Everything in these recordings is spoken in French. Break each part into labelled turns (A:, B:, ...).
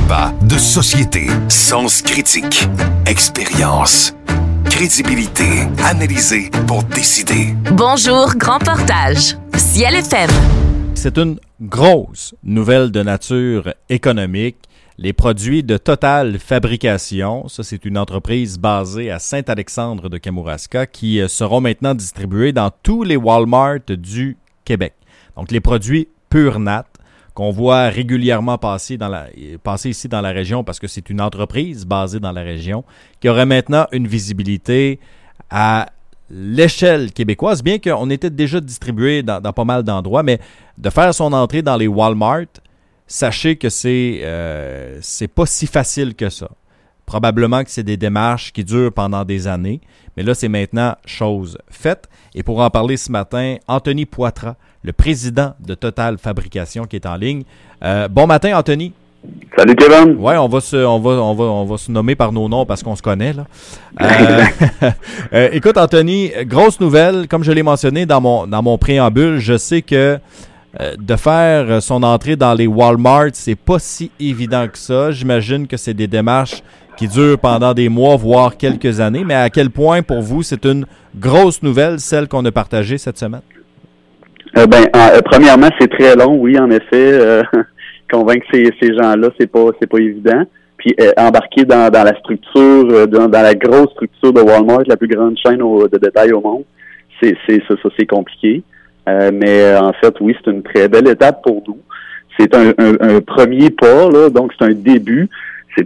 A: débat de société, sens critique, expérience, crédibilité, analyser pour décider.
B: Bonjour, Grand Portage, Ciel FM.
C: C'est une grosse nouvelle de nature économique. Les produits de Total Fabrication, ça c'est une entreprise basée à Saint-Alexandre de Kamouraska qui seront maintenant distribués dans tous les Walmart du Québec. Donc les produits Pur Nat qu'on voit régulièrement passer ici dans la région parce que c'est une entreprise basée dans la région qui aurait maintenant une visibilité à l'échelle québécoise, bien qu'on était déjà distribué dans pas mal d'endroits, mais de faire son entrée dans les Walmart, sachez que c'est pas si facile que ça. Probablement que c'est des démarches qui durent pendant des années, mais là, c'est maintenant chose faite. Et pour en parler ce matin, Anthony Poitras, le président de Total Fabrication qui est en ligne. Bon matin, Anthony.
D: Salut, Kevin.
C: Ouais, on va se nommer par nos noms parce qu'on se connaît, là. Écoute, Anthony, grosse nouvelle. Comme je l'ai mentionné dans mon préambule, je sais que de faire son entrée dans les Walmart, c'est pas si évident que ça. J'imagine que c'est des démarches qui durent pendant des mois, voire quelques années. Mais à quel point, pour vous, c'est une grosse nouvelle, celle qu'on a partagée cette semaine?
D: Premièrement, c'est très long, oui, en effet. Convaincre ces gens-là, c'est pas évident. Puis embarquer dans la structure, dans la grosse structure de Walmart, la plus grande chaîne de détail au monde, c'est compliqué. Mais en fait, oui, c'est une très belle étape pour nous. C'est un premier pas, là, donc c'est un début. C'est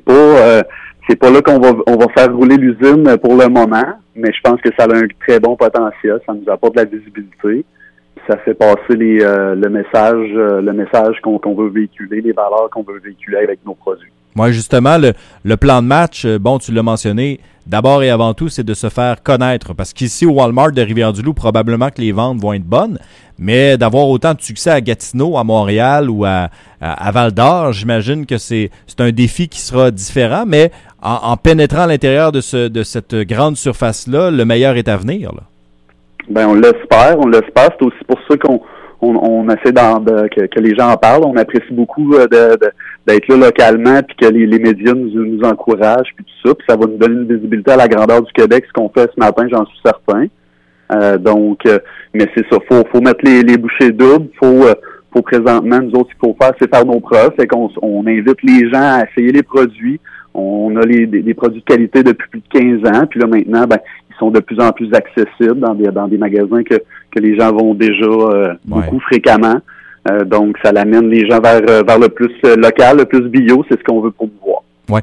D: pas là qu'on va faire rouler l'usine pour le moment, mais je pense que ça a un très bon potentiel. Ça nous apporte de la visibilité. Ça fait passer le message qu'on veut véhiculer, les valeurs qu'on veut véhiculer avec nos produits.
C: Moi, justement, le plan de match, bon, tu l'as mentionné, d'abord et avant tout, c'est de se faire connaître. Parce qu'ici, au Walmart de Rivière-du-Loup, probablement que les ventes vont être bonnes, mais d'avoir autant de succès à Gatineau, à Montréal ou à Val-d'Or, j'imagine que c'est un défi qui sera différent, mais en pénétrant à l'intérieur de cette grande surface-là, le meilleur est à venir, là.
D: Ben, on l'espère. C'est aussi pour ça qu'on essaie que les gens en parlent. On apprécie beaucoup d'être là localement, puis que les médias nous encouragent, puis tout ça. Puis ça va nous donner une visibilité à la grandeur du Québec, ce qu'on fait ce matin, j'en suis certain. Mais c'est ça, faut mettre les bouchées doubles. Faut présentement, nous autres, ce qu'il faut faire, c'est faire nos preuves. Fait qu'on invite les gens à essayer les produits. On a des produits de qualité depuis plus de 15 ans. Puis là, maintenant, ils sont de plus en plus accessibles dans des magasins que les gens vont déjà beaucoup fréquemment. Donc, ça l'amène les gens vers le plus local, le plus bio. C'est ce qu'on veut promouvoir.
C: Ouais.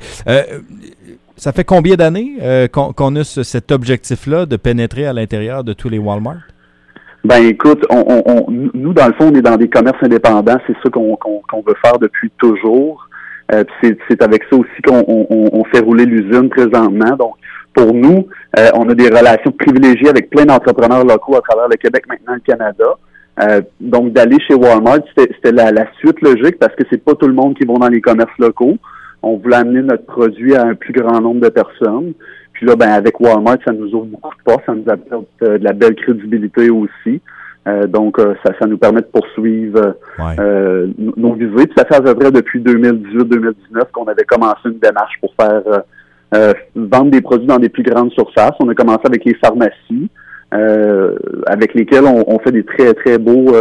C: Ça fait combien d'années qu'on a cet objectif-là de pénétrer à l'intérieur de tous les Walmart? Ben,
D: écoute, nous, dans le fond, on est dans des commerces indépendants. C'est ça qu'on veut faire depuis toujours. C'est avec ça aussi qu'on fait rouler l'usine présentement. Donc, pour nous, on a des relations privilégiées avec plein d'entrepreneurs locaux à travers le Québec, maintenant le Canada. Donc, d'aller chez Walmart, c'était la suite logique parce que c'est pas tout le monde qui va dans les commerces locaux. On voulait amener notre produit à un plus grand nombre de personnes. Puis là, avec Walmart, ça nous ouvre beaucoup de portes, ça nous apporte de la belle crédibilité aussi. Donc, ça nous permet de poursuivre nos visées. Puis ça fait à peu près depuis 2018-2019 qu'on avait commencé une démarche pour faire vendre des produits dans des plus grandes surfaces. On a commencé avec les pharmacies, avec lesquelles on fait des très, très beaux,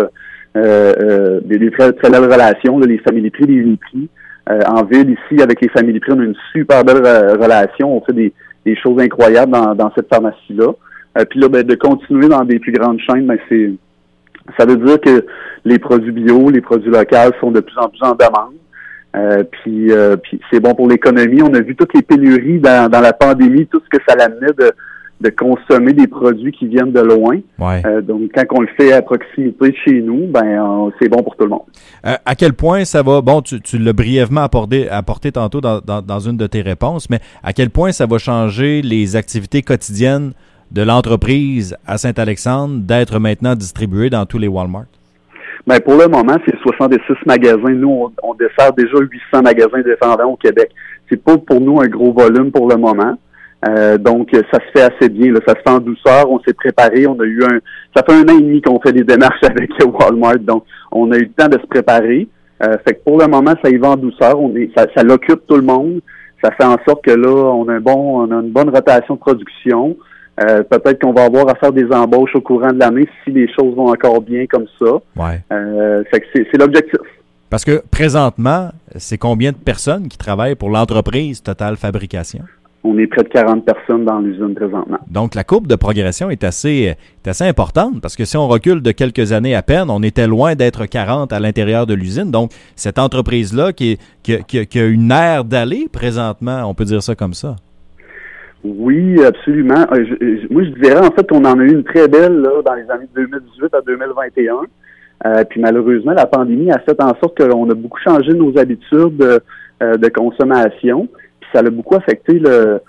D: des très, très belles relations, là, les Family Prix, les Uniprix. En ville, ici, avec les Family Prix, on a une super belle relation. On fait des choses incroyables dans cette pharmacie-là. Puis là, de continuer dans des plus grandes chaînes, ça veut dire que les produits bio, les produits locaux sont de plus en plus en demande. Puis c'est bon pour l'économie. On a vu toutes les pénuries dans la pandémie, tout ce que ça l'amenait de consommer des produits qui viennent de loin.
C: Ouais.
D: Donc, quand on le fait à proximité de chez nous, c'est bon pour tout le monde.
C: À quel point ça va, bon, tu l'as brièvement apporté tantôt dans une de tes réponses, mais à quel point ça va changer les activités quotidiennes de l'entreprise à Saint-Alexandre d'être maintenant distribuée dans tous les Walmart?
D: Pour le moment, c'est 66 magasins. Nous, on dessert déjà 800 magasins dépendants au Québec. C'est pas pour nous un gros volume pour le moment. Donc, ça se fait assez bien. Là. Ça se fait en douceur. On s'est préparé. Ça fait 1 an et demi qu'on fait des démarches avec Walmart. Donc, on a eu le temps de se préparer. Fait que pour le moment, ça y va en douceur. Ça l'occupe tout le monde. Ça fait en sorte que là, on a une bonne rotation de production. Peut-être qu'on va avoir à faire des embauches au courant de l'année si les choses vont encore bien comme ça.
C: Ouais.
D: Fait que c'est l'objectif.
C: Parce que présentement, c'est combien de personnes qui travaillent pour l'entreprise Total Fabrication?
D: On est près de 40 personnes dans l'usine présentement.
C: Donc, la courbe de progression est assez importante parce que si on recule de quelques années à peine, on était loin d'être 40 à l'intérieur de l'usine. Donc, cette entreprise-là qui a une aire d'aller présentement, on peut dire ça comme ça.
D: Oui, absolument. Moi, je dirais en fait qu'on en a eu une très belle là, dans les années 2018 à 2021. Puis malheureusement, la pandémie a fait en sorte qu'on a beaucoup changé nos habitudes de consommation. Ça a beaucoup affecté le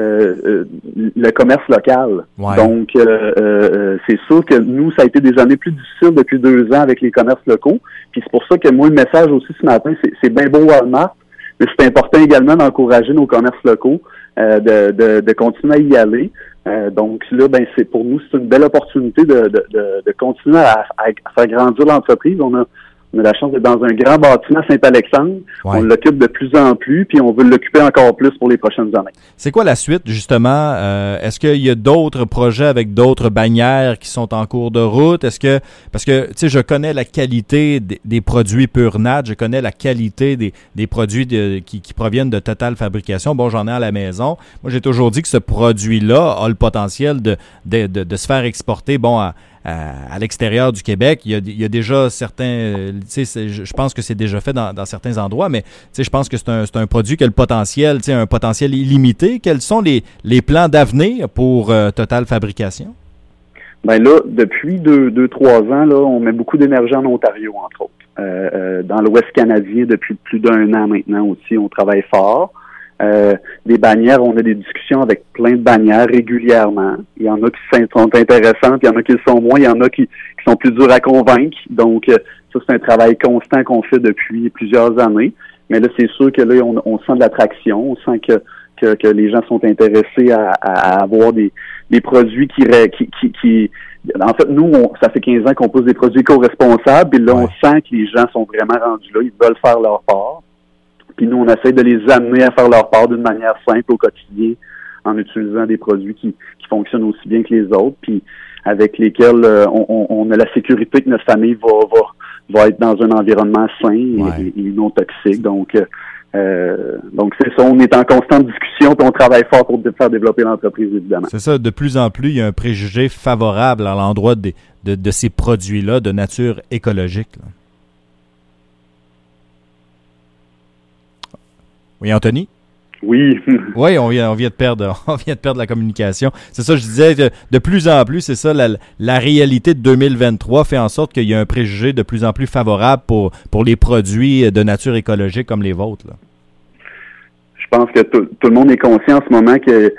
D: commerce local.
C: Ouais.
D: Donc, c'est sûr que nous, ça a été des années plus difficiles depuis 2 ans avec les commerces locaux. Puis c'est pour ça que moi, le message aussi ce matin, c'est bien beau Walmart, mais c'est important également d'encourager nos commerces locaux, de continuer à y aller. Donc là, c'est pour nous, c'est une belle opportunité de continuer à faire grandir l'entreprise. On a la chance d'être dans un grand bâtiment à Saint-Alexandre.
C: Ouais.
D: On l'occupe de plus en plus, puis on veut l'occuper encore plus pour les prochaines années.
C: C'est quoi la suite, justement? Est-ce qu'il y a d'autres projets avec d'autres bannières qui sont en cours de route? Parce que, tu sais, je connais la qualité des produits Pure Nat, je connais la qualité des produits qui proviennent de Total Fabrication. Bon, j'en ai à la maison. Moi, j'ai toujours dit que ce produit-là a le potentiel de se faire exporter, à l'extérieur du Québec. Il y a déjà certains, tu sais, je pense que c'est déjà fait dans certains endroits, mais tu sais, je pense que c'est un produit qui a le potentiel, tu sais, un potentiel illimité. Quels sont les plans d'avenir pour Total Fabrication? Ben
D: là, depuis 2-3 ans, là, on met beaucoup d'énergie en Ontario, entre autres. Dans l'Ouest canadien, depuis plus d'1 an maintenant aussi, on travaille fort. Des bannières, on a des discussions avec plein de bannières régulièrement. Il y en a qui sont intéressantes, il y en a qui le sont moins, il y en a qui sont plus durs à convaincre. Donc, ça, c'est un travail constant qu'on fait depuis plusieurs années. Mais là, c'est sûr que là, on sent de l'attraction, on sent que les gens sont intéressés à avoir des produits qui en fait, nous, ça fait 15 ans qu'on pose des produits éco-responsables, et là, on sent que les gens sont vraiment rendus là, ils veulent faire leur part. Puis nous, on essaie de les amener à faire leur part d'une manière simple au quotidien, en utilisant des produits qui fonctionnent aussi bien que les autres, puis avec lesquels on a la sécurité que notre famille va être dans un environnement sain et non toxique. Donc c'est ça, on est en constante discussion, puis on travaille fort pour faire développer l'entreprise, évidemment.
C: C'est ça, de plus en plus, il y a un préjugé favorable à l'endroit de ces produits-là de nature écologique, là. Oui, Anthony?
D: Oui.
C: Oui, on vient de perdre la communication. C'est ça, je disais, de plus en plus, c'est ça, la réalité de 2023 fait en sorte qu'il y a un préjugé de plus en plus favorable pour les produits de nature écologique comme les vôtres, là.
D: Je pense que tout le monde est conscient en ce moment que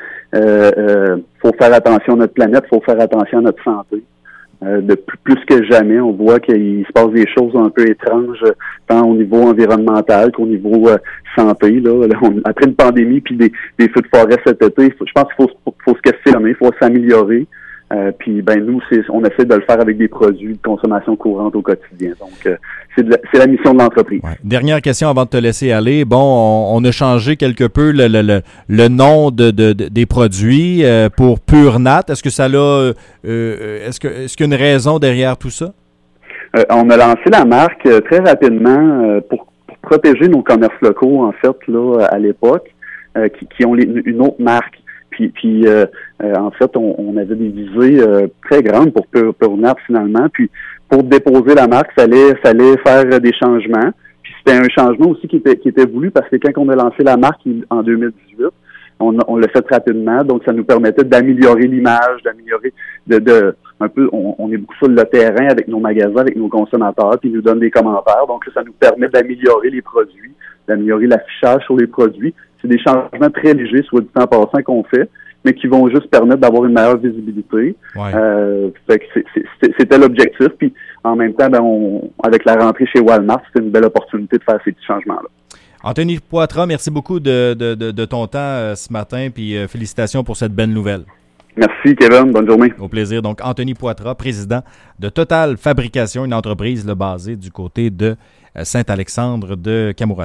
D: faut faire attention à notre planète, faut faire attention à notre santé. De plus que jamais, on voit qu'il se passe des choses un peu étranges, tant au niveau environnemental qu'au niveau santé. Là, après une pandémie puis des feux de forêt cet été, je pense qu'il faut se questionner, il faut s'améliorer. Puis nous, on essaie de le faire avec des produits de consommation courante au quotidien. Donc, c'est la mission de l'entreprise. Ouais.
C: Dernière question avant de te laisser aller. Bon, on a changé quelque peu le nom des produits pour Pure Nat. Est-ce que ça l'a est-ce qu'il y a une raison derrière tout ça?
D: On a lancé la marque très rapidement pour protéger nos commerces locaux, en fait, là, à l'époque, qui ont une autre marque. Puis en fait, on avait des visées très grandes pour Pure Nat finalement. Puis pour déposer la marque, fallait faire des changements. Puis c'était un changement aussi qui était voulu parce que quand on a lancé la marque en 2018, on l'a fait rapidement. Donc ça nous permettait d'améliorer l'image, d'améliorer un peu. On est beaucoup sur le terrain avec nos magasins, avec nos consommateurs, puis ils nous donnent des commentaires. Donc ça nous permet d'améliorer les produits, d'améliorer l'affichage sur les produits. C'est des changements très légers, soit du temps passant qu'on fait, mais qui vont juste permettre d'avoir une meilleure visibilité. Ouais. Fait que c'était l'objectif. Puis en même temps, avec la rentrée chez Walmart, c'était une belle opportunité de faire ces petits changements-là.
C: Anthony Poitras, merci beaucoup de ton temps ce matin, puis félicitations pour cette belle nouvelle.
D: Merci, Kevin. Bonne journée.
C: Au plaisir. Donc, Anthony Poitras, président de Total Fabrication, une entreprise basée du côté de Saint-Alexandre de Kamouraska.